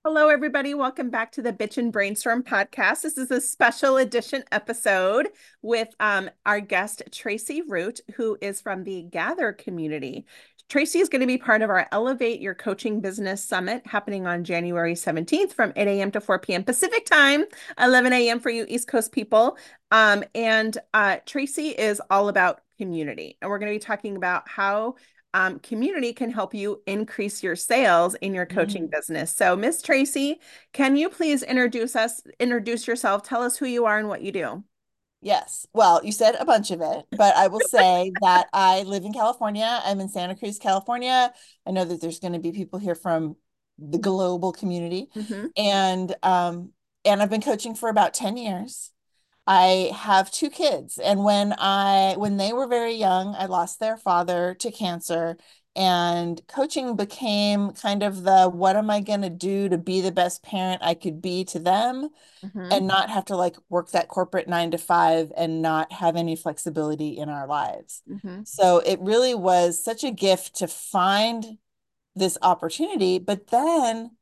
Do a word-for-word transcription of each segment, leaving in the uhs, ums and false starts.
Hello, everybody. Welcome back to the Bitch and Brainstorm podcast. This is a special edition episode with um, our guest, Tracy Root, who is from the Gather community. Tracy is going to be part of our Elevate Your Coaching Business Summit happening on January seventeenth from eight a m to four p m Pacific time, eleven a m for you East Coast people. Um, and uh, Tracy is all about community. And we're going to be talking about how um, community can help you increase your sales in your coaching Mhm. business. So, Miss Tracy, can you please introduce us, introduce yourself, tell us who you are and what you do? Yes. Well, you said a bunch of it, but I will say that I live in California. I'm in Santa Cruz, California. I know that there's going to be people here from the global community. Hmm. And um and I've been coaching for about ten years. I have two kids, and when I when they were very young, I lost their father to cancer, and coaching became kind of the what am I going to do to be the best parent I could be to them Hmm. and not have to like work that corporate nine to five and not have any flexibility in our lives. Hmm. So it really was such a gift to find this opportunity, but then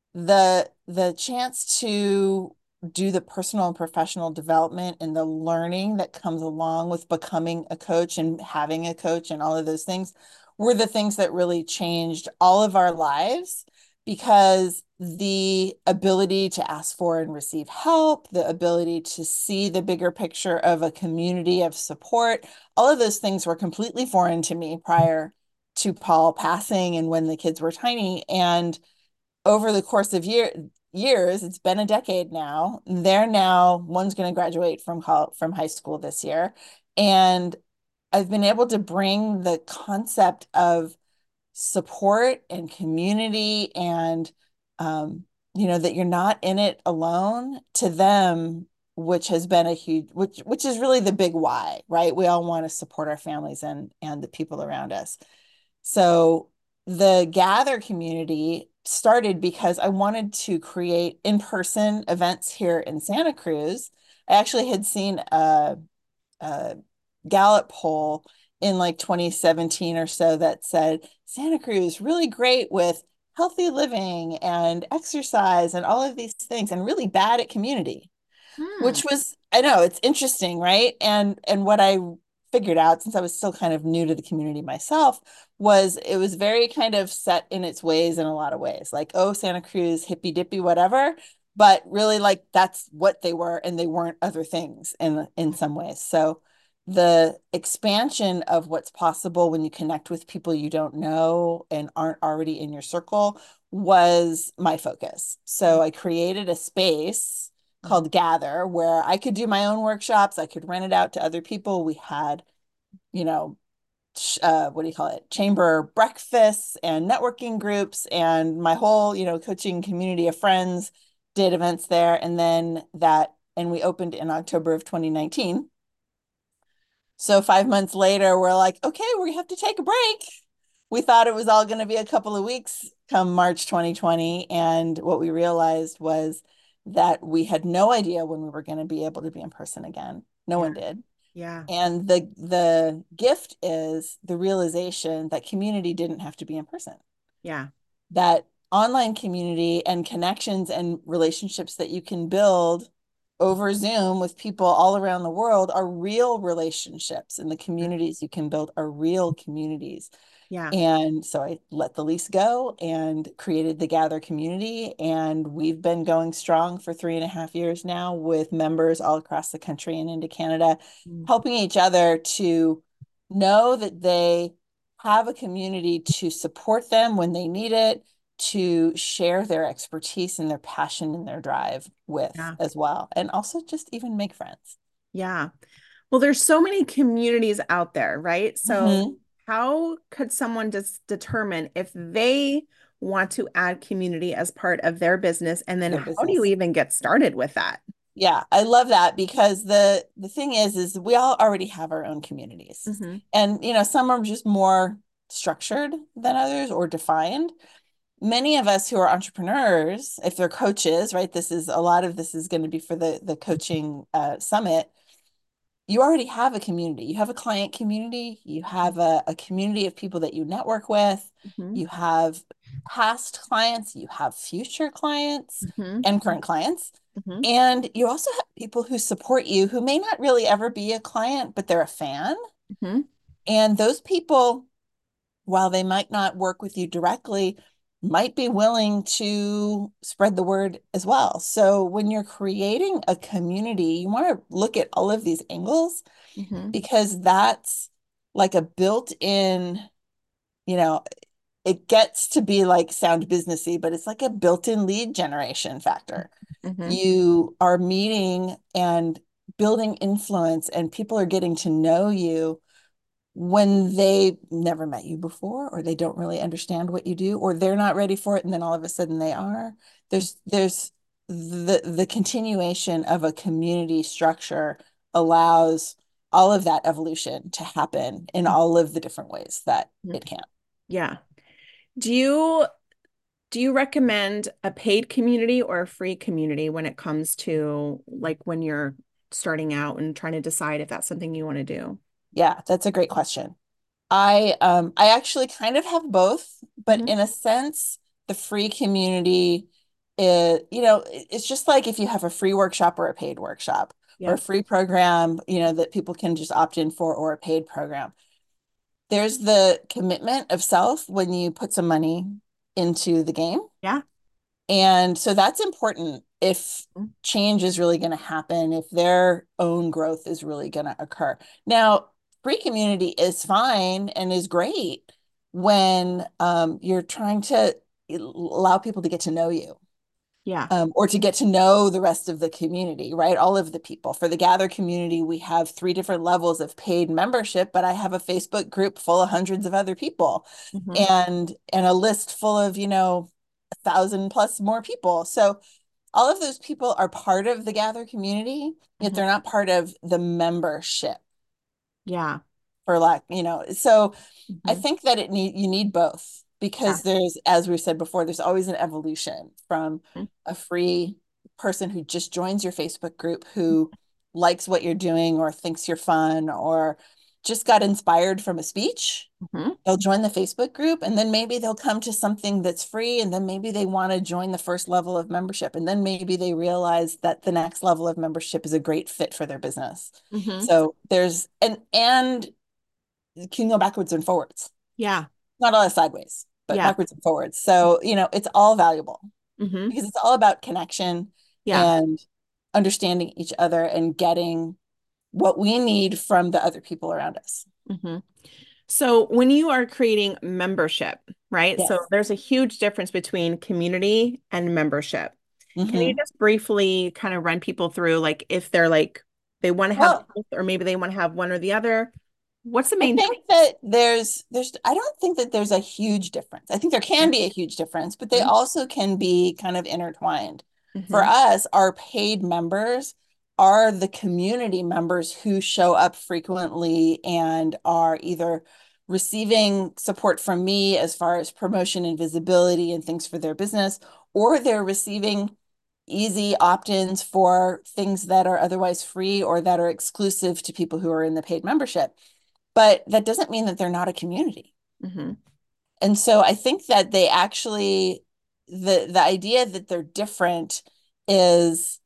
the the chance to do the personal and professional development and the learning that comes along with becoming a coach and having a coach and all of those things were the things that really changed all of our lives because the ability to ask for and receive help, the ability to see the bigger picture of a community of support, all of those things were completely foreign to me prior to Paul passing and when the kids were tiny. And over the course of year years, it's been a decade now. They're now one's going to graduate from college, from high school this year, and I've been able to bring the concept of support and community and um, you know that you're not in it alone to them, which has been a huge which which is really the big why, right? We all want to support our families and and the people around us. So the Gather community started because I wanted to create in-person events here in Santa Cruz. I actually had seen a, a Gallup poll in like twenty seventeen or so that said Santa Cruz really great with healthy living and exercise and all of these things and really bad at community, Hmm. which was, I know it's interesting, right? And and what I figured out since I was still kind of new to the community myself was it was very kind of set in its ways in a lot of ways. Like, oh, Santa Cruz, hippy dippy, whatever. But really like that's what they were, and they weren't other things in in some ways. So the expansion of what's possible when you connect with people you don't know and aren't already in your circle was my focus. So I created a space called Gather, where I could do my own workshops. I could rent it out to other people. We had, you know, uh, what do you call it? Chamber breakfasts and networking groups, and my whole, you know, coaching community of friends did events there. And then that, and we opened in October of twenty nineteen. So five months later, we're like, okay, we have to take a break. We thought it was all going to be a couple of weeks come March twenty twenty. And what we realized was that we had no idea when we were going to be able to be in person again. No Yeah. one did. Yeah. And the the gift is the realization that community didn't have to be in person. Yeah. That online community and connections and relationships that you can build over Zoom with people all around the world are real relationships, and the communities you can build are real communities. Yeah. And so I let the lease go and created the Gather community. And we've been going strong for three and a half years now with members all across the country and into Canada, Mm. helping each other to know that they have a community to support them when they need it, to share their expertise and their passion and their drive with Yeah. as well. And also just even make friends. Yeah. Well, there's so many communities out there, right? So, Mm-hmm. how could someone just determine if they want to add community as part of their business? And then Their how do you business. even get started with that? Yeah, I love that because the the thing is is we all already have our own communities. Hmm. And you know, some are just more structured than others or defined. Many of us who are entrepreneurs, if they're coaches, right? This is a lot of this is going to be for the the coaching uh, summit. you already have a community. You have a client community. You have a, a community of people that you network with. Mm-hmm. You have past clients. You have future clients Mm-hmm. and current clients. Mm-hmm. And you also have people who support you who may not really ever be a client, but they're a fan. Mm-hmm. And those people, while they might not work with you directly, might be willing to spread the word as well. So when you're creating a community, you want to look at all of these angles Mm-hmm. because that's like a built-in, you know, it gets to be like sound businessy, but it's like a built-in lead generation factor. Mm-hmm. You are meeting and building influence, and people are getting to know you when they never met you before, or they don't really understand what you do, or they're not ready for it, and then all of a sudden they are. There's there's the the continuation of a community structure allows all of that evolution to happen in all of the different ways that Mm-hmm. it can. Yeah. Do you do you recommend a paid community or a free community when it comes to like when you're starting out and trying to decide if that's something you want to do? Yeah, that's a great question. I um I actually kind of have both, but Mm-hmm. in a sense, the free community is, you know, it- it's just like if you have a free workshop or a paid workshop or a Yep. free program, you know, that people can just opt in for or a paid program. There's the commitment of self when you put some money into the game. Yeah. And so that's important if change is really going to happen, if their own growth is really going to occur. Now, free community is fine and is great when um, you're trying to allow people to get to know you Yeah. um, or to get to know the rest of the community, right? All of the people. For the Gather community, we have three different levels of paid membership, but I have a Facebook group full of hundreds of other people Mm-hmm. and and a list full of, you know, a thousand plus more people. So all of those people are part of the Gather community, yet Mm-hmm. they're not part of the membership Yeah. for lack, you know. So I Mm-hmm. think that it need you need both Yeah. because there's, as we said before, there's always an evolution from a free person who just joins your Facebook group who likes what you're doing or thinks you're fun or just got inspired from a speech. Mm-hmm. They'll join the Facebook group and then maybe they'll come to something that's free and then maybe they want to join the first level of membership and then maybe they realize that the next level of membership is a great fit for their business. Mm-hmm. So there's and and you can go backwards and forwards, Yeah. not all sideways, but Yeah. backwards and forwards. So, you know, it's all valuable Mm-hmm. because it's all about connection Yeah. and understanding each other and getting what we need from the other people around us. Mm-hmm. So when you are creating membership, right? So Yes. there's a huge difference between community and membership. Can you Hmm. just briefly kind of run people through like if they're like they want to have Well, both or maybe they want to have one or the other? What's the I main think that there's there's I don't think that there's a huge difference. I think there can be a huge difference, but they difference? also can be kind of intertwined. For Mm-hmm. us, our paid members are the community members who show up frequently and are either receiving support from me as far as promotion and visibility and things for their business, or they're receiving easy opt-ins for things that are otherwise free or that are exclusive to people who are in the paid membership. But that doesn't mean that they're not a community. Mm-hmm. And so I think that they actually the the idea that they're different is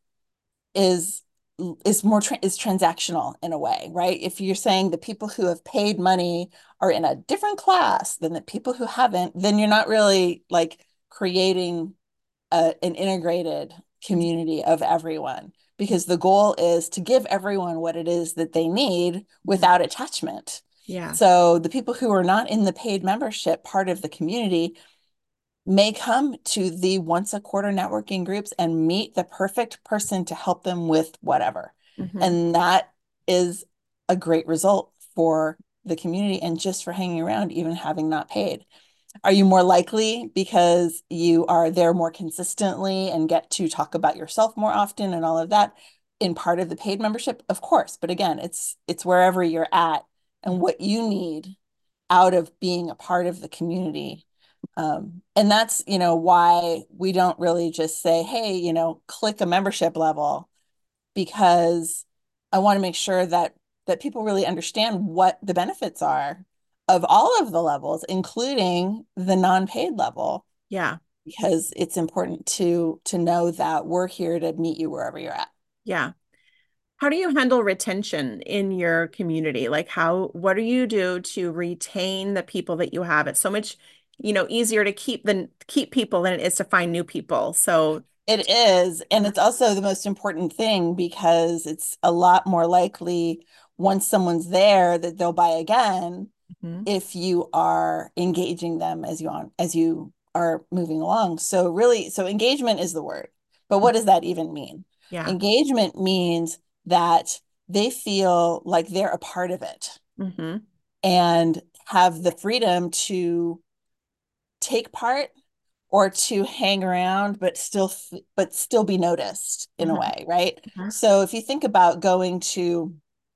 is is more tra is transactional in a way, right? If you're saying the people who have paid money are in a different class than the people who haven't, then you're not really like creating a, an integrated community of everyone because the goal is to give everyone what it is that they need Mm-hmm. without attachment. Yeah. So the people who are not in the paid membership part of the community may come to the once a quarter networking groups and meet the perfect person to help them with whatever. Mm-hmm. And that is a great result for the community and just for hanging around, even having not paid. Are you more likely because you are there more consistently and get to talk about yourself more often and all of that in part of the paid membership? Of course, but again, it's it's wherever you're at and what you need out of being a part of the community. Um, and that's, you know, why we don't really just say, hey, you know, click a membership level because I want to make sure that that people really understand what the benefits are of all of the levels, including the non-paid level, Yeah. because it's important to to know that we're here to meet you wherever you're at. Yeah. How do you handle retention in your community? Like how, what do you do to retain the people that you have? It's so much, you know, easier to keep than keep people than it is to find new people. So, It is, and it's also the most important thing because it's a lot more likely once someone's there that they'll buy again mhm, if you are engaging them as you on as you are moving along. So really, so engagement is the word. But what does that even mean? yeah. Engagement means that they feel like they're a part of it Hmm. and have the freedom to take part or to hang around but still but still be noticed in a Hmm. way, right? So if you think about going to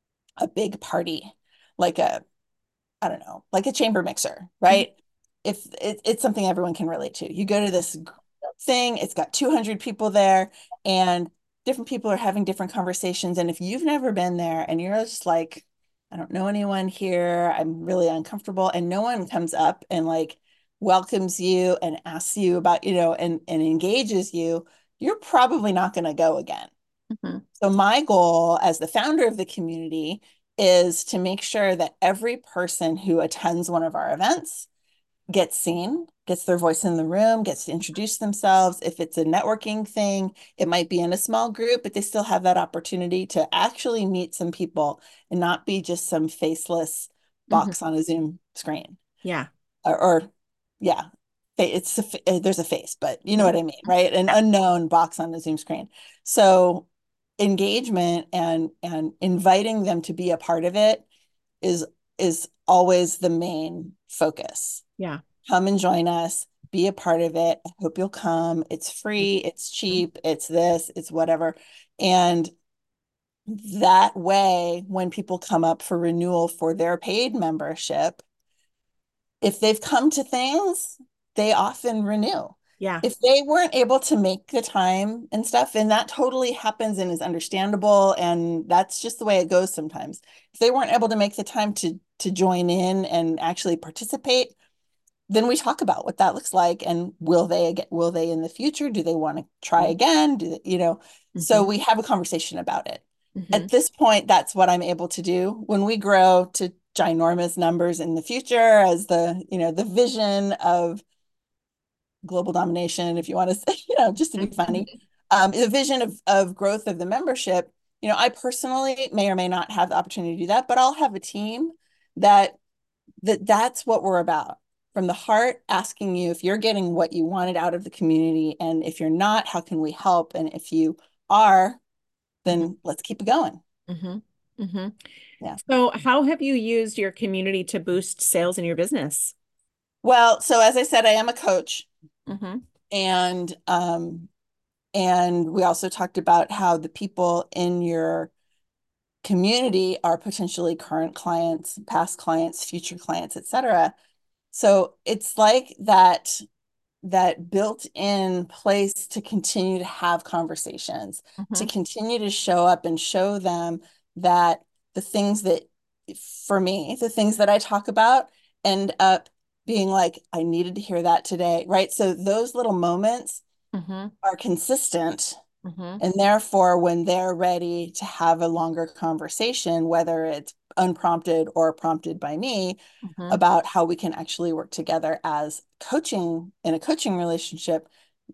a big party, like a I don't know, like a chamber mixer, Hmm. right? If it, it's something everyone can relate to. You go to this thing, it's got two hundred people there, and different people are having different conversations. And if you've never been there and you're just like, I don't know anyone here, I'm really uncomfortable, and no one comes up and like welcomes you and asks you about, you know, and, and engages you, you're probably not going to go again. Hmm. So my goal as the founder of the community is to make sure that every person who attends one of our events gets seen, gets their voice in the room, gets to introduce themselves. If it's a networking thing, it might be in a small group, but they still have that opportunity to actually meet some people and not be just some faceless Hmm. box on a Zoom screen. Yeah. Or, or yeah, it's a, there's a face, but you know Mhm. what I mean, right? An Yeah. unknown box on the Zoom screen. So engagement and and inviting them to be a part of it is is always the main focus. Yeah. Come and join us, be a part of it. I hope you'll come. It's free, it's Mhm. cheap, it's this, it's whatever. And that way, when people come up for renewal for their paid membership, if they've come to things, they often renew. Yeah. If they weren't able to make the time and stuff, and that totally happens and is understandable, and that's just the way it goes sometimes. If they weren't able to make the time to to join in and actually participate, then we talk about what that looks like and will they get will they in the future? Do they want to try again? Do they, you know? So Hmm. we have a conversation about it. Hmm. At this point, that's what I'm able to do. When we grow to ginormous numbers in the future, as the, you know, the vision of global domination, if you want to say, you know, just to be funny, um, the vision of of growth of the membership, you know, I personally may or may not have the opportunity to do that, but I'll have a team that that that's what we're about from the heart, asking you if you're getting what you wanted out of the community, and if you're not, how can we help, and if you are, then let's keep it going. Hmm. Hmm. Yeah. So, how have you used your community to boost sales in your business? Well, so as I said, I am a coach, Hmm. and um and we also talked about how the people in your community are potentially current clients, past clients, future clients, et cetera. So it's like that that built-in place to continue to have conversations, to Hmm. continue to show up and show them that the things that, for me, the things that I talk about end up being like, I needed to hear that today, right? So those little moments Hmm. are consistent. Hmm. And therefore, when they're ready to have a longer conversation, whether it's unprompted or prompted by me, Hmm. about how we can actually work together as coaching in a coaching relationship,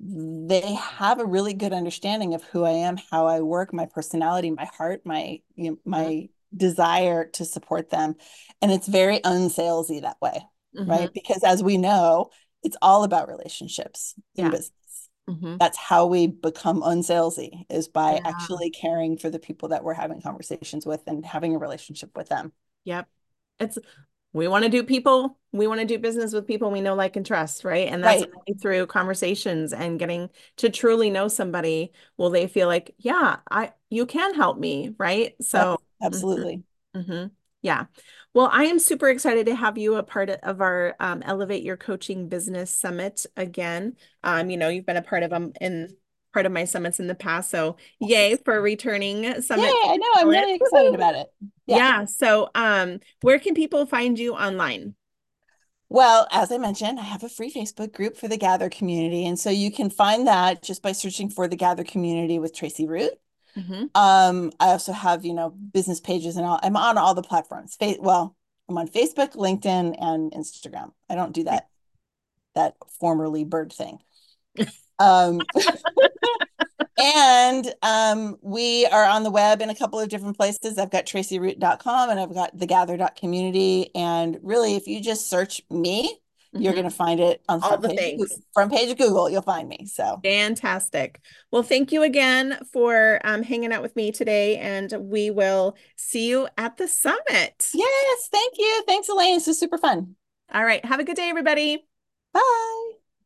they have a really good understanding of who I am, how I work, my personality, my heart, my you know, my desire to support them. And it's very unsalesy that way, Hmm. right? Because as we know, it's all about relationships in Yeah. business. Hmm. That's how we become unsalesy, is by Yeah. actually caring for the people that we're having conversations with and having a relationship with them. Yep. It's we want to do people, we want to do business with people we know, like, and trust, right? And that's Right. only through conversations and getting to truly know somebody. Will they feel like, yeah, I you can help me, right? Yep. So, mhm, Absolutely. mhm. Yeah. Well, I am super excited to have you a part of our um, Elevate Your Coaching Business Summit again. Um, you know, you've been a part of them in part of my summits in the past. So yay for returning Yeah, summit I know. I'm talent. really excited Woohoo! about it. Yeah. Yeah. So um, where can people find you online? Well, as I mentioned, I have a free Facebook group for the Gather community. And so you can find that just by searching for the Gather community with Tracy Root. Mm-hmm. Um, I also have, you know, business pages and all. I'm on all the platforms. Fa well, I'm on Facebook, LinkedIn, and Instagram. I don't do that that formerly bird thing. Um, and um, we are on the web in a couple of different places. I've got tracy root dot com and I've got the gather dot community. And really, if you just search me, you're Mm-hmm. going to find it on the All front the page, things. front page of Google. You'll find me. So, Fantastic. Well, thank you again for um, hanging out with me today, and we will see you at the summit. yes, thank you. Thanks, Elaine. This was super fun. All right. Have a good day, everybody. Bye.